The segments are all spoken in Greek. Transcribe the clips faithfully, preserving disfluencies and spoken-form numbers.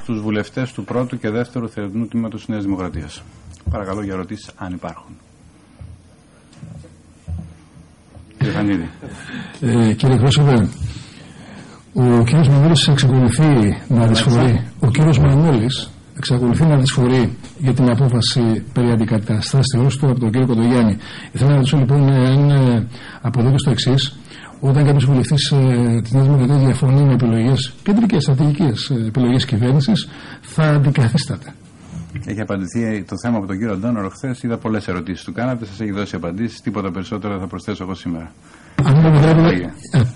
τους βουλευτές του πρώτου και δεύτερου θερινού τμήματος της Νέας Δημοκρατίας. Παρακαλώ για ερωτήσεις αν υπάρχουν. Κύριε Φανίδη. Ε, κύριε Πρόσωπε, ο κύριος Μανώλης εξακολουθεί να δυσφορεί. Ο κύριος Μανώλης εξακολουθεί να δυσφορεί για την απόφαση περί αντικαταστάσεως του από τον κύριο Κοντογιάννη. Ήθελα να ρωτήσω λοιπόν αν αποδείξει το εξής: όταν κάποιος βουλευτής ε, της Νέας Δημοκρατίας διαφωνεί με επιλογές κεντρικές, στρατηγικές ε, επιλογές κυβέρνησης, θα αντικαθίσταται. Έχει απαντηθεί το θέμα από τον κύριο Αντώνωρο χθες. Είδα πολλές ερωτήσεις του κάνατε, σας έχει δώσει απαντήσεις. Τίποτα περισσότερο θα προσθέσω εγώ σήμερα. Αν δεν επιτρέπετε.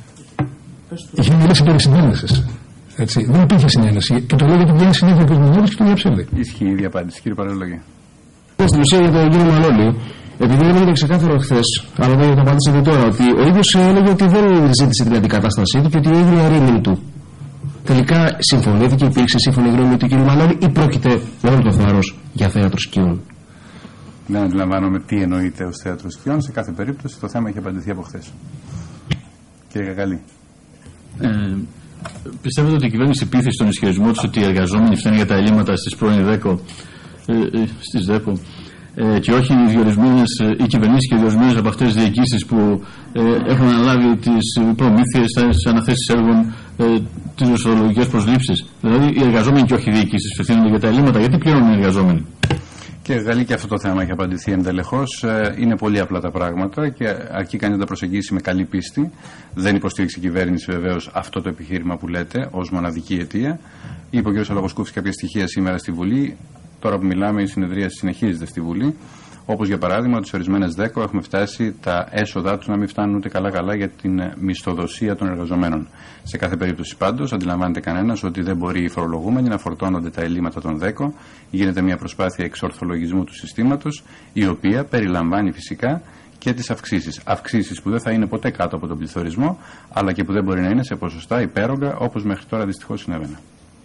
Είχε μιλήσει περί συνένεσης. Έτσι. Δεν υπήρχε συνένεση. Και το λέω γιατί βγαίνει συνέχεια και ο Μανώλης και το διαψεύδει. Ισχύει η ίδια απάντηση, κύριε Παραλόγη. Στην ουσία για τον κύριο Μανώλη, επειδή δεν έγινε ξεκάθαρο χθες, αλλά δεν το απαντήσατε τώρα, ότι ο ίδιος έλεγε ότι δεν ζήτησε την αντικατάστασή του και ότι έγινε αρρήμην του. Τελικά συμφωνήθηκε, υπήρξε σύμφωνη γνώμη του κ. Μανώλη ή πρόκειται με όλο το θάρρος για θέατρο σκιών? Δεν αντιλαμβάνομαι τι εννοείται ως θέατρο σκιών. Σε κάθε περίπτωση το θέμα έχει απαντηθεί από χθες. Κύριε Κακαλή. Ε, πιστεύετε ότι η κυβέρνηση πείθει στον ισχυρισμό της ότι οι εργαζόμενοι φταίνουν για τα ελλείμματα στις πρώην ΔΕΚΟ, ε, ε, στις ΔΕΚΟ ε, και όχι οι διορισμένες, οι κυβερνήσεις και οι διορισμένες από αυτές τις διοικήσεις που ε, έχουν αναλάβει τις προμήθειες, τις αναθέσεις έργων, ε, τις δοσολογικές προσλήψεις? Δηλαδή οι εργαζόμενοι και όχι οι διοικήσεις ευθύνονται για τα ελλείμματα. Γιατί πληρώνουν οι εργαζόμενοι? Κύριε Γαλλή, και αυτό το θέμα έχει απαντηθεί εντελεχώς. Είναι πολύ απλά τα πράγματα και αρκεί κανείς να τα προσεγγίσει με καλή πίστη. Δεν υποστήριξε η κυβέρνηση βεβαίως αυτό το επιχείρημα που λέτε ως μοναδική αιτία. Είπε ο κ. Αλογοσκούφης κάποια στοιχεία σήμερα στη Βουλή. Τώρα που μιλάμε, η συνεδρία συνεχίζεται στη Βουλή. Όπως για παράδειγμα, ότι σε ορισμένες ΔΕΚΟ έχουμε φτάσει τα έσοδά τους να μην φτάνουν ούτε καλά-καλά για την μισθοδοσία των εργαζομένων. Σε κάθε περίπτωση πάντως, αντιλαμβάνεται κανένας ότι δεν μπορεί οι φορολογούμενοι να φορτώνονται τα ελλείμματα των ΔΕΚΟ. Γίνεται μια προσπάθεια εξορθολογισμού του συστήματος, η οποία περιλαμβάνει φυσικά και τις αυξήσεις. Αυξήσεις που δεν θα είναι ποτέ κάτω από τον πληθωρισμό, αλλά και που δεν μπορεί να είναι σε ποσοστά υπέρογκα, όπως μέχρι τώρα δυστυχώς συνέβαινε.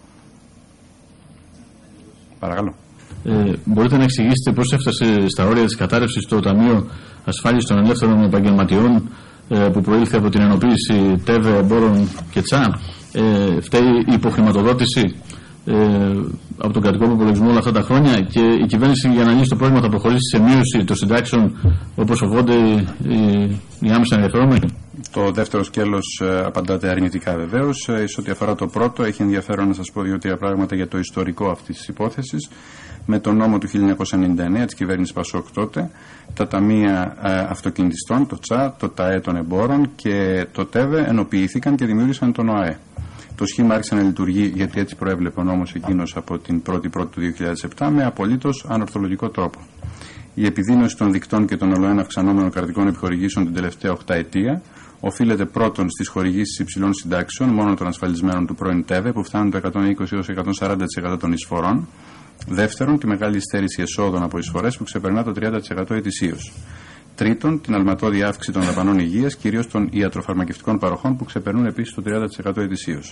Παρακαλώ. Ε, μπορείτε να εξηγήσετε πώς έφτασε στα όρια της κατάρρευσης το Ταμείο Ασφάλισης των Ελεύθερων Επαγγελματιών ε, που προήλθε από την ενοποίηση ΤΕΒΕ, εμπόρων και ΤΣΑ? Ε, φταίει η υποχρηματοδότηση ε, από τον κρατικό προπολογισμό όλα αυτά τα χρόνια και η κυβέρνηση για να λύσει το πρόβλημα θα προχωρήσει σε μείωση των συντάξεων όπως φοβόνται οι, οι άμεσα ενδιαφερόμενοι? Το δεύτερο σκέλος ε, απαντάται αρνητικά βεβαίως. Ε, σε ό,τι αφορά το πρώτο, έχει ενδιαφέρον να σας πω δύο-τρία πράγματα για το ιστορικό αυτής της υπόθεσης. Με τον νόμο του χίλια εννιακόσια ενενήντα εννέα της κυβέρνησης Πασόκ τότε, τα ταμεία ε, αυτοκινητιστών, το ΤΣΑ, το ΤΑΕ των εμπόρων και το ΤΕΒΕ ενοποιήθηκαν και δημιούργησαν τον ΟΑΕ. Το σχήμα άρχισε να λειτουργεί, γιατί έτσι προέβλεπε ο νόμος εκείνος από την πρώτη Πρώτη του δύο χιλιάδες επτά, με απολύτως ανορθολογικό τρόπο. Η επιδείνωση των δικτών και των ολοένα αυξανόμενων κρατικών επιχορηγήσεων την τελευταία οκταετία οφείλεται πρώτον στις χορηγήσεις υψηλών συντάξεων μόνο των ασφαλισμένων του πρώην ΤΕΒΕ, που φτάνουν το εκατόν είκοσι έως εκατόν σαράντα τοις εκατό των εισφορών. Δεύτερον, τη μεγάλη υστέρηση εσόδων από εισφορές που ξεπερνά το τριάντα τοις εκατό ετησίως. Τρίτον, την αλματώδη αύξηση των δαπανών υγείας, κυρίως των ιατροφαρμακευτικών παροχών, που ξεπερνούν επίσης το τριάντα τοις εκατό ετησίως.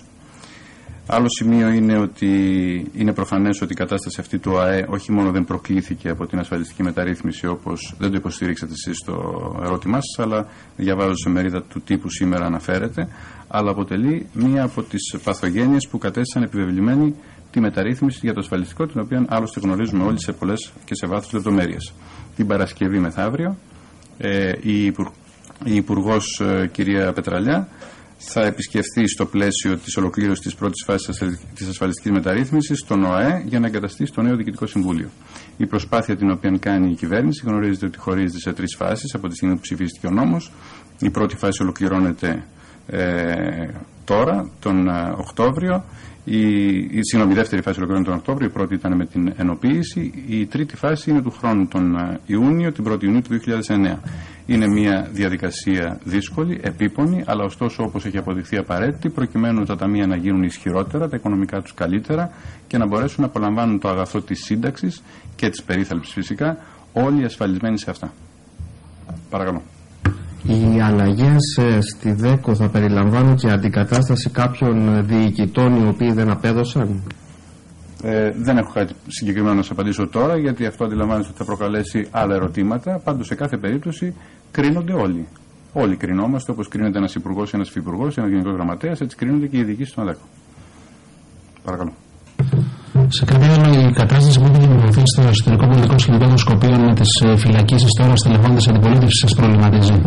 Άλλο σημείο είναι ότι είναι προφανές ότι η κατάσταση αυτή του ΟΑΕ όχι μόνο δεν προκλήθηκε από την ασφαλιστική μεταρρύθμιση, όπως δεν το υποστηρίξατε εσείς στο ερώτημά σας, αλλά διαβάζω σε μερίδα του τύπου σήμερα αναφέρεται, αλλά αποτελεί μία από τις παθογένειες που κατέστησαν επιβεβλημένη τη μεταρρύθμιση για το ασφαλιστικό, την οποία άλλωστε γνωρίζουμε όλοι σε πολλές και σε βάθος λεπτομέρειες. Την Παρασκευή μεθαύριο, ε, η, Υπουργ, η Υπουργός ε, κυρία Πετραλιά θα επισκεφθεί στο πλαίσιο της ολοκλήρωσης της πρώτης φάσης της ασφαλιστικής μεταρρύθμισης τον ΟΑΕ για να εγκαταστήσει το νέο Διοικητικό Συμβούλιο. Η προσπάθεια την οποία κάνει η κυβέρνηση γνωρίζετε ότι χωρίζεται σε τρεις φάσεις από τη στιγμή που ψηφίστηκε ο νόμος. Η πρώτη φάση ολοκληρώνεται ε, τώρα, τον ε, Οκτώβριο. Η, η, συγγνώμη, η δεύτερη φάση ολοκληρώνεται τον Οκτώβριο, η πρώτη ήταν με την ενοποίηση. Η τρίτη φάση είναι του χρόνου, τον Ιούνιο, την πρώτη Ιουνίου του δύο χιλιάδες εννέα. Είναι μια διαδικασία δύσκολη, επίπονη, αλλά ωστόσο όπως έχει αποδειχθεί απαραίτητη, προκειμένου τα ταμεία να γίνουν ισχυρότερα, τα οικονομικά τους καλύτερα και να μπορέσουν να απολαμβάνουν το αγαθό της σύνταξης και της περίθαλψης φυσικά, όλοι ασφαλισμένοι σε αυτά. Παρακαλώ. Οι αλλαγές στη ΔΕΚΟ θα περιλαμβάνουν και αντικατάσταση κάποιων διοικητών οι οποίοι δεν απέδωσαν? Ε, δεν έχω κάτι συγκεκριμένο να σας απαντήσω τώρα, γιατί αυτό αντιλαμβάνεστε ότι θα προκαλέσει άλλα ερωτήματα. Πάντως σε κάθε περίπτωση κρίνονται όλοι. Όλοι κρινόμαστε, όπως κρίνεται ένας υπουργός, ένας υφυπουργός, ένας γενικός γραμματέας, έτσι κρίνονται και οι διοικήσεις των ΔΕΚΟ. Παρακαλώ. Σε κάποια άλλη, η κατάσταση που έχει δημιουργηθεί στο εσωτερικό πολιτικό σκηνικό των Σκοπίων με τις φυλακίσεις τώρα στελεχών αντιπολίτευσης σας προβληματίζει?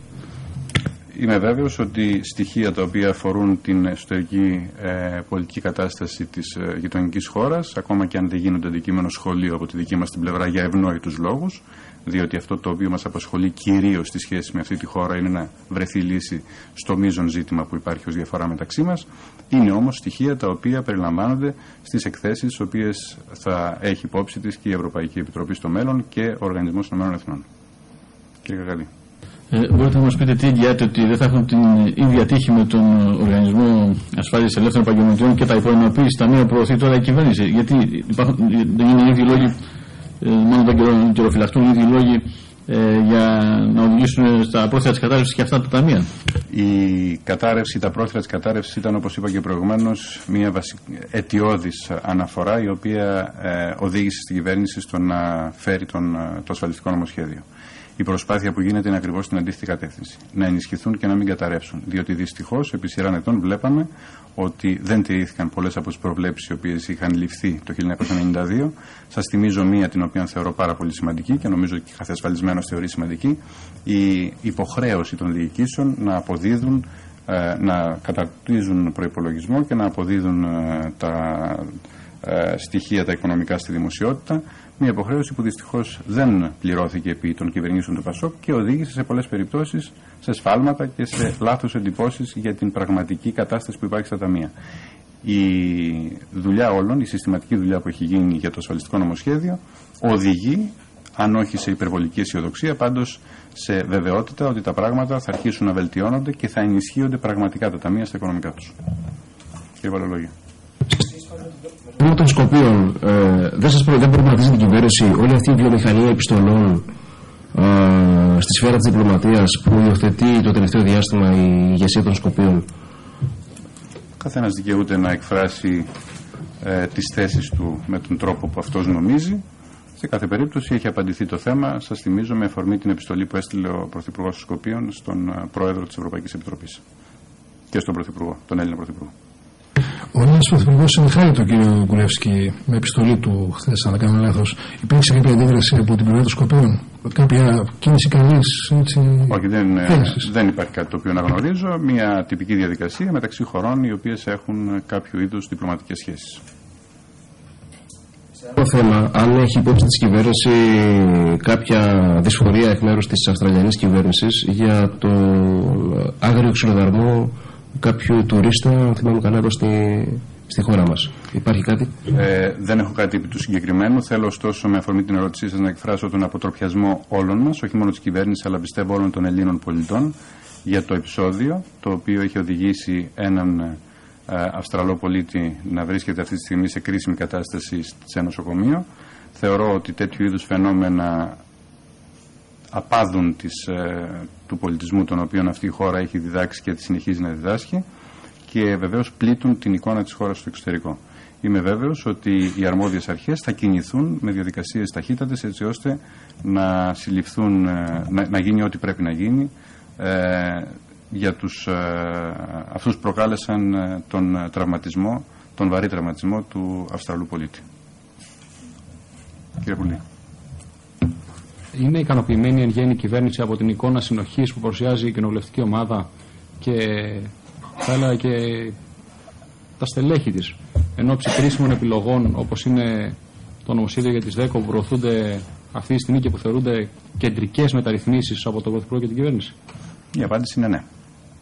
Είμαι βέβαιος ότι στοιχεία τα οποία αφορούν την εσωτερική ε, πολιτική κατάσταση της ε, γειτονικής χώρας, ακόμα και αν δεν γίνονται αντικείμενο σχολείου από τη δική μας την πλευρά για ευνόητους λόγους, διότι αυτό το οποίο μας απασχολεί κυρίως στη σχέση με αυτή τη χώρα είναι να βρεθεί λύση στο μείζον ζήτημα που υπάρχει ως διαφορά μεταξύ μας, είναι όμως στοιχεία τα οποία περιλαμβάνονται στις εκθέσεις τις οποίες θα έχει υπόψη της και η Ευρωπαϊκή Επιτροπή στο μέλλον και ο Οργανισμός των Ηνωμένων Εθνών. Κύριε Κακαλή. Ε, μπορείτε να μας πείτε τι εγγυάται ότι δεν θα έχουν την ίδια τύχη με τον Οργανισμό Ασφάλειας Ελεύθερων Επαγγελματιών και τα υποενοποίηση ταμεία που προωθεί τώρα η κυβέρνηση? Γιατί υπάρχουν, δεν είναι οι ίδιοι λόγοι, ε, μόνο τον καιροφυλαχτούν οι ίδιοι λόγοι ε, για να οδηγήσουν στα πρόθυρα της κατάρρευσης και αυτά τα ταμεία? Η κατάρρευση, τα πρόθυρα της κατάρρευσης ήταν, όπως είπα και προηγουμένως, μια αιτιώδης αναφορά η οποία ε, οδήγησε στην κυβέρνηση στο να φέρει τον, το ασφαλιστικό νομοσχέδιο. Η προσπάθεια που γίνεται είναι ακριβώς στην αντίθετη κατεύθυνση. Να ενισχυθούν και να μην καταρρεύσουν. Διότι δυστυχώς επί σειρά ετών βλέπαμε ότι δεν τηρήθηκαν πολλές από τις προβλέψεις οι οποίες είχαν ληφθεί το χίλια εννιακόσια ενενήντα δύο. Σας θυμίζω μία την οποία θεωρώ πάρα πολύ σημαντική και νομίζω και κάθε ασφαλισμένος θεωρεί σημαντική. Η υποχρέωση των διοικήσεων να αποδίδουν, να καταρτίζουν προϋπολογισμό και να αποδίδουν τα στοιχεία τα οικονομικά στη δημοσιότητα. Μια υποχρέωση που δυστυχώς δεν πληρώθηκε επί των κυβερνήσεων του ΠΑΣΟΚ και οδήγησε σε πολλές περιπτώσεις σε σφάλματα και σε λάθος εντυπώσεις για την πραγματική κατάσταση που υπάρχει στα ταμεία. Η δουλειά όλων, η συστηματική δουλειά που έχει γίνει για το ασφαλιστικό νομοσχέδιο οδηγεί, αν όχι σε υπερβολική αισιοδοξία, πάντως σε βεβαιότητα ότι τα πράγματα θα αρχίσουν να βελτιώνονται και θα ενισχύονται πραγματικά τα ταμεία στα οικονομικά τους. Κύριε Βαλολόγια. Με των Σκοπίων, ε, δεν σας προ, δεν προβληματίζει την κυβέρνηση όλη αυτή η βιομηχανία επιστολών ε, στη σφαίρα της διπλωματίας που υιοθετεί το τελευταίο διάστημα η ηγεσία των Σκοπίων? Καθένας δικαιούται να εκφράσει ε, τις θέσεις του με τον τρόπο που αυτός νομίζει. Σε κάθε περίπτωση έχει απαντηθεί το θέμα, σας θυμίζω, με αφορμή την επιστολή που έστειλε ο Πρωθυπουργός των Σκοπίων στον Πρόεδρο της Ευρωπαϊκής Επιτροπής και στον Πρωθυπουργό, τον Έλληνα Πρωθυπουργό. Ο Έλληνας Πρωθυπουργός συνεχάρει τον κύριο Γκουλεύσκη με επιστολή του χθες, αν δεν κάνω λάθος. Υπήρξε κάποια αντίδραση από την πλευρά των Σκοπίων, κάποια κίνηση καλής έτσι? Όχι, δεν, δεν υπάρχει κάτι το οποίο να γνωρίζω. Μια τυπική διαδικασία μεταξύ χωρών οι οποίες έχουν κάποιο είδους διπλωματικές σχέσεις. Το θέμα, αν έχει υπόψη της κυβέρνηση κάποια δυσφορία εκ μέρους της Αυστραλιανής κυβέρνησης για το άγριο ξυλοδαρμό κάποιου τουρίστα, θυμάμαι καλά, εδώ στη, στη χώρα μας. Υπάρχει κάτι? Ε, δεν έχω κάτι επί του συγκεκριμένου. Θέλω ωστόσο με αφορμή την ερώτησή σας να εκφράσω τον αποτροπιασμό όλων μας, όχι μόνο της κυβέρνησης αλλά πιστεύω όλων των Ελλήνων πολιτών, για το επεισόδιο το οποίο έχει οδηγήσει έναν ε, Αυστραλό πολίτη να βρίσκεται αυτή τη στιγμή σε κρίσιμη κατάσταση σε ένα νοσοκομείο. Θεωρώ ότι τέτοιου είδους φαινόμενα απάδουν της, ε, του πολιτισμού τον οποίο αυτή η χώρα έχει διδάξει και συνεχίζει να διδάσκει και βεβαίως πλήττουν την εικόνα της χώρας στο εξωτερικό. Είμαι βέβαιος ότι οι αρμόδιες αρχές θα κινηθούν με διαδικασίες ταχύτατες έτσι ώστε να συλληφθούν, ε, να, να γίνει ό,τι πρέπει να γίνει ε, για τους, ε, αυτούς που προκάλεσαν ε, τον τραυματισμό, τον βαρύ τραυματισμό του Αυστραλού πολίτη. Κύριε Πουλή. Είναι ικανοποιημένη εν γέννη η κυβέρνηση από την εικόνα συνοχής που παρουσιάζει η κοινοβουλευτική ομάδα και θα έλεγα και τα στελέχη της εν ώψη κρίσιμων επιλογών όπως είναι το νομοσχέδιο για τις ΔΕΚΟ που προωθούνται αυτή τη στιγμή και που θεωρούνται κεντρικές μεταρρυθμίσεις από τον Πρωθυπουργό και την κυβέρνηση? Η απάντηση είναι ναι.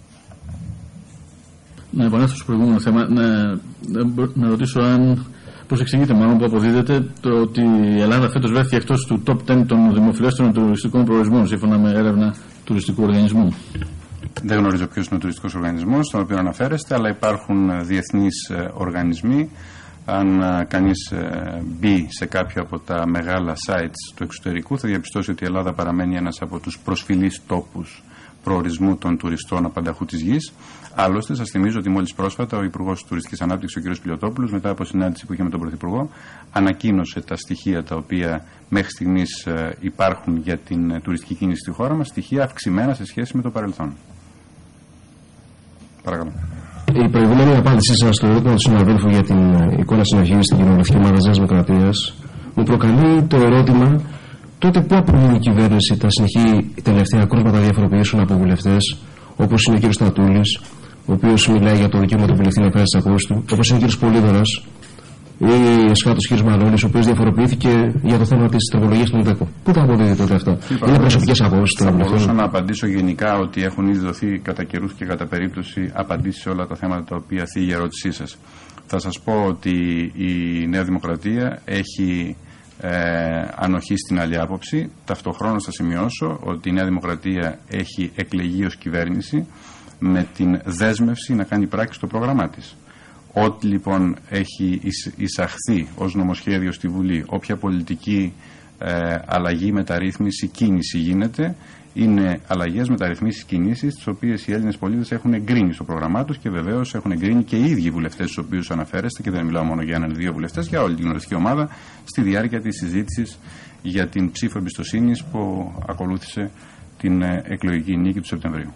Να επανέλθω στο προηγούμενο θέμα, να, να ρωτήσω αν πώς εξηγείται μάλλον που αποδίδεται το ότι η Ελλάδα φέτος βρέθηκε εκτός του top δέκα των δημοφιλέστερων τουριστικών προορισμών σύμφωνα με έρευνα τουριστικού οργανισμού? Δεν γνωρίζω ποιος είναι ο τουριστικός οργανισμός στον οποίο αναφέρεστε, αλλά υπάρχουν διεθνείς οργανισμοί. Αν κανείς μπει σε κάποιο από τα μεγάλα sites του εξωτερικού θα διαπιστώσει ότι η Ελλάδα παραμένει ένας από τους προσφυλείς τόπους προορισμού των τουριστών απανταχού της γης. Άλλωστε, σας θυμίζω ότι μόλις πρόσφατα ο Υπουργός Τουριστικής Ανάπτυξης, ο κ. Πιλιοτόπουλος, μετά από συνάντηση που είχε με τον Πρωθυπουργό, ανακοίνωσε τα στοιχεία τα οποία μέχρι στιγμής υπάρχουν για την τουριστική κίνηση στη χώρα μας, στοιχεία αυξημένα σε σχέση με το παρελθόν. Παρακαλώ. Η προηγούμενη απάντησή σας στο ερώτημα του συναδέλφου για την εικόνα συνοχής στην κοινοβουλευτική ομάδα της Νέας Δημοκρατίας μου προκαλεί το ερώτημα τότε πού αποδίδει η κυβέρνηση τα συνεχή τελευταία κρούσματα να διαφοροποιήσουν από βουλευτές όπως είναι ο κ. Στρατούλης, ο οποίος μιλάει για το δικαίωμα του βουλευτή να εκφράσει τις απόψεις του, όπως είναι ο κ. Πολύδωρας ή εσχάτως κ. Μανώλης, ο οποίος διαφοροποιήθηκε για το θέμα της τροπολογίας των ΔΕΚΟ. Πού τα αποδίδει τότε αυτά? Είναι προσωπικές απόψεις των βουλευτών? Θα μπορούσα να απαντήσω γενικά ότι έχουν ήδη δοθεί κατά καιρούς και κατά περίπτωση απαντήσεις σε όλα τα θέματα τα οποία θίγει η ερώτησή σας. Θα σας πω ότι η Νέα Δημοκρατία έχει ε, ανοχή στην άλλη άποψη. Ταυτοχρόνως θα σημειώσω ότι η Νέα Δημοκρατία έχει εκλεγεί ως κυβέρνηση με την δέσμευση να κάνει πράξη στο πρόγραμμά της. Ό,τι λοιπόν έχει εισαχθεί ως νομοσχέδιο στη Βουλή, όποια πολιτική ε, αλλαγή, μεταρρύθμιση, κίνηση γίνεται, είναι αλλαγές, μεταρρυθμίσεις, κινήσεις τις οποίες οι Έλληνες πολίτες έχουν εγκρίνει στο πρόγραμμά τους και βεβαίως έχουν εγκρίνει και οι ίδιοι οι βουλευτές στους οποίους αναφέρεστε, και δεν μιλάω μόνο για έναν ή δύο βουλευτές, για όλη την κοινοβουλευτική ομάδα, στη διάρκεια της συζήτησης για την ψήφο εμπιστοσύνης που ακολούθησε την ε, εκλογική νίκη του Σεπτεμβρίου.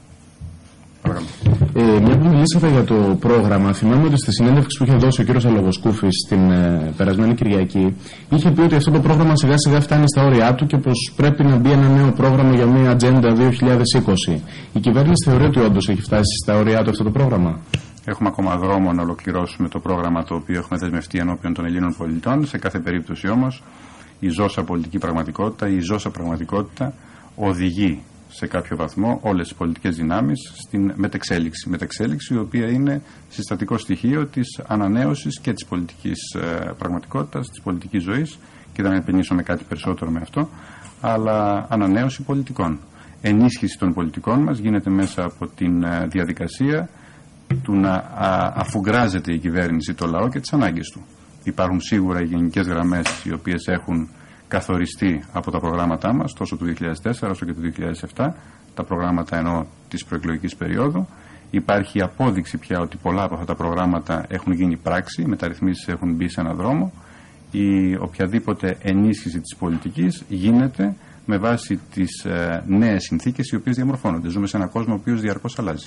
Ε, μια που μιλήσατε για το πρόγραμμα, θυμάμαι ότι στη συνέντευξη που είχε δώσει ο κ. Αλογοσκούφης την ε, περασμένη Κυριακή, είχε πει ότι αυτό το πρόγραμμα σιγά σιγά φτάνει στα όρια του και πως πρέπει να μπει ένα νέο πρόγραμμα για μια ατζέντα δύο χιλιάδες είκοσι. Η κυβέρνηση θεωρεί ότι όντως έχει φτάσει στα όρια του αυτό το πρόγραμμα? Έχουμε ακόμα δρόμο να ολοκληρώσουμε το πρόγραμμα το οποίο έχουμε δεσμευτεί ενώπιον των Ελλήνων πολιτών. Σε κάθε περίπτωση όμως η ζώσα πολιτική πραγματικότητα, η ζώσα πραγματικότητα οδηγεί σε κάποιο βαθμό όλες τις πολιτικές δυνάμεις στην μετεξέλιξη. Μετεξέλιξη η οποία είναι συστατικό στοιχείο της ανανέωσης και της πολιτικής ε, πραγματικότητας, της πολιτικής ζωής, και δεν επενδύσω με κάτι περισσότερο με αυτό, αλλά ανανέωση πολιτικών. Ενίσχυση των πολιτικών μας γίνεται μέσα από την ε, διαδικασία του να α, αφουγκράζεται η κυβέρνηση το λαό και τις ανάγκες του. Υπάρχουν σίγουρα οι γενικές γραμμές οι οποίες έχουν καθοριστεί από τα προγράμματά μας τόσο του δύο χιλιάδες τέσσερα όσο και του δύο χιλιάδες επτά, τα προγράμματα ενώ της προεκλογικής περίοδου. Υπάρχει απόδειξη πια ότι πολλά από αυτά τα προγράμματα έχουν γίνει πράξη, οι μεταρρυθμίσεις έχουν μπει σε έναν δρόμο. Η οποιαδήποτε ενίσχυση της πολιτικής γίνεται με βάση τις ε, νέες συνθήκες οι οποίες διαμορφώνονται. Ζούμε σε έναν κόσμο ο οποίος διαρκώς αλλάζει.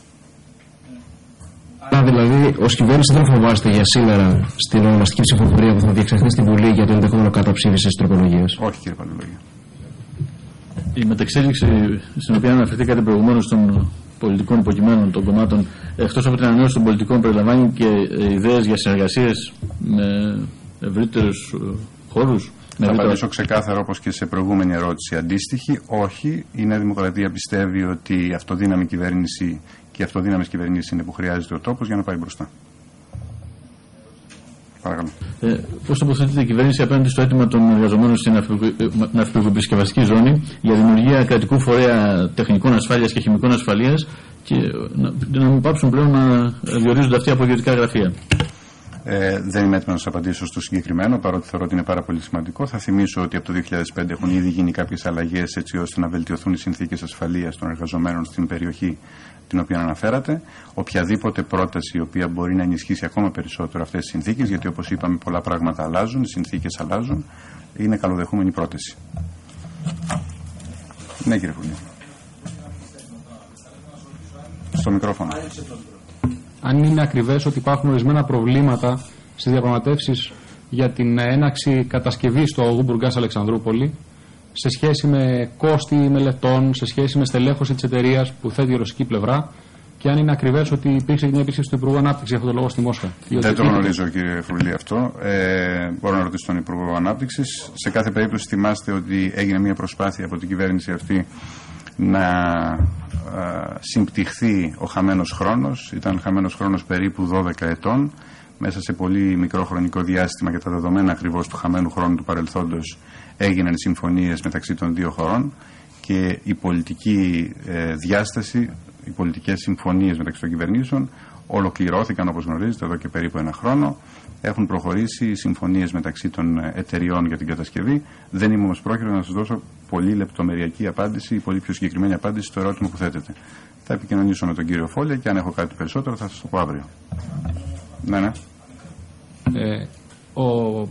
Άρα δηλαδή ως κυβέρνηση δεν φοβάστε για σήμερα στην ονομαστική ψηφοφορία που θα διεξαχθεί στην Βουλή για το ενδεχόμενο καταψήφιση της τροπολογίας? Όχι, κύριε Παλαιολόγια. Η μεταξέλιξη στην οποία αναφερθήκατε προηγουμένως των πολιτικών υποκειμένων των κομμάτων, εκτός από την ανανέωση των πολιτικών, περιλαμβάνει και ιδέες για συνεργασίες με ευρύτερους χώρους? Θα απαντήσω ξεκάθαρα όπως και σε προηγούμενη ερώτηση αντίστοιχη. Όχι, η Νέα Δημοκρατία πιστεύει ότι η αυτοδύναμη κυβέρνηση και οι αυτοδύναμες κυβερνήσεις είναι που χρειάζεται ο τόπος για να πάει μπροστά. Παρακαλώ. Ε, πώς τοποθετείται η κυβέρνηση απέναντι στο αίτημα των εργαζομένων στην ναυπηγοεπισκευαστική ζώνη για δημιουργία κρατικού φορέα τεχνικών ασφάλειας και χημικών ασφαλείας και να, να μην πάψουν πλέον να διορίζονται αυτοί από ιδιωτικά γραφεία? Ε, δεν είμαι έτοιμος να σας απαντήσω στο συγκεκριμένο, παρότι θεωρώ ότι είναι πάρα πολύ σημαντικό. Θα θυμίσω ότι από το δύο χιλιάδες πέντε έχουν ήδη γίνει κάποιες αλλαγές έτσι ώστε να βελτιωθούν οι συνθήκες ασφαλείας των εργαζομένων στην περιοχή την οποία αναφέρατε. Οποιαδήποτε πρόταση η οποία μπορεί να ενισχύσει ακόμα περισσότερο αυτές τις συνθήκες, γιατί όπως είπαμε πολλά πράγματα αλλάζουν, οι συνθήκες αλλάζουν, είναι καλοδεχούμενη πρόταση. Ναι, κύριε Φουλή. Στο μικρόφωνο. Αν είναι ακριβές ότι υπάρχουν ορισμένα προβλήματα στις διαπραγματεύσεις για την έναξη κατασκευής στο Αγού Μπουργκάς Αλεξανδρούπολη, σε σχέση με κόστη μελετών, σε σχέση με στελέχωση της εταιρείας που θέτει η ρωσική πλευρά, και αν είναι ακριβές ότι υπήρξε μια επίσκεψη του Υπουργού Ανάπτυξης για αυτόν τον λόγο στη Μόσχα? Δεν το γνωρίζω, κύριε Φρουλή, αυτό. Ε, μπορώ να ρωτήσω τον Υπουργό Ανάπτυξης. Σε κάθε περίπτωση θυμάστε ότι έγινε μια προσπάθεια από την κυβέρνηση αυτή να α, συμπτυχθεί ο χαμένος χρόνος. Ήταν χαμένος χρόνος περίπου δώδεκα ετών. Μέσα σε πολύ μικρό χρονικό διάστημα, για τα δεδομένα ακριβώς του χαμένου χρόνου του παρελθόντος, έγιναν συμφωνίες μεταξύ των δύο χωρών και η πολιτική ε, διάσταση, οι πολιτικές συμφωνίες μεταξύ των κυβερνήσεων ολοκληρώθηκαν, όπως γνωρίζετε, εδώ και περίπου ένα χρόνο. Έχουν προχωρήσει οι συμφωνίες μεταξύ των εταιριών για την κατασκευή. Δεν είμαι όμως πρόχειρος να σας δώσω πολύ λεπτομεριακή απάντηση ή πολύ πιο συγκεκριμένη απάντηση στο ερώτημα που θέτετε. Θα επικοινωνήσω με τον κύριο Φόλια και αν έχω κάτι περισσότερο θα σας το πω αύριο. Ναι, ναι. Ε, ο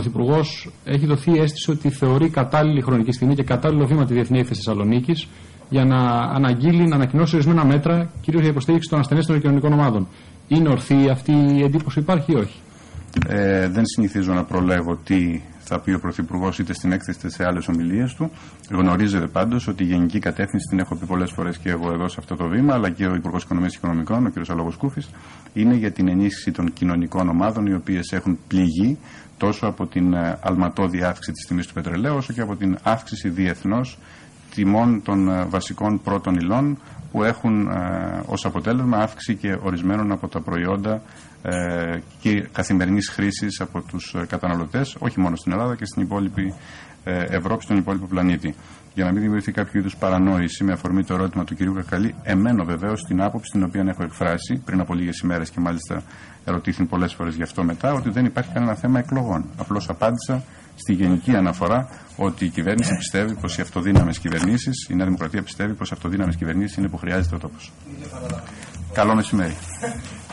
Πρωθυπουργός έχει δοθεί αίσθηση ότι θεωρεί κατάλληλη χρονική στιγμή και κατάλληλο βήμα τη Διεθνή Έκθεση Θεσσαλονίκης για να αναγγείλει, να ανακοινώσει ορισμένα μέτρα, κυρίως για υποστήριξη των ασθενέστερων κοινωνικών ομάδων. Είναι ορθή αυτή η εντύπωση, υπάρχει ή όχι? Ε, δεν συνηθίζω να προλέγω τι θα πει ο Πρωθυπουργός είτε στην έκθεση είτε σε άλλες ομιλίες του. Γνωρίζετε πάντως ότι η γενική κατεύθυνση, την έχω πει πολλές φορές και εγώ εδώ σε αυτό το βήμα, αλλά και ο Υπουργός Οικονομίας και Οικονομικών, ο κ. Αλογοσκούφης, είναι για την ενίσχυση των κοινωνικών ομάδων, οι οποίες έχουν πληγεί τόσο από την αλματώδη αύξηση της τιμής του πετρελαίου, όσο και από την αύξηση διεθνώς τιμών των βασικών πρώτων υλών, που έχουν ε, ως αποτέλεσμα αύξηση και ορισμένων από τα προϊόντα ε, και καθημερινής χρήσης από τους καταναλωτές, όχι μόνο στην Ελλάδα και στην υπόλοιπη ε, Ευρώπη, στον υπόλοιπο πλανήτη. Για να μην δημιουργηθεί κάποιο είδους παρανόηση με αφορμή το ερώτημα του κ. Κακαλή, εμένω βεβαίως την άποψη την οποία έχω εκφράσει πριν από λίγες ημέρες και μάλιστα ερωτήθην πολλές φορές γι' αυτό μετά, ότι δεν υπάρχει κανένα θέμα εκλογών. Απλώς απάντησα στη γενική αναφορά ότι η κυβέρνηση πιστεύει πως οι αυτοδύναμες κυβερνήσεις, η Νέα Δημοκρατία πιστεύει πως οι αυτοδύναμες κυβερνήσεις είναι που χρειάζεται ο τόπος. Καλό μεσημέρι.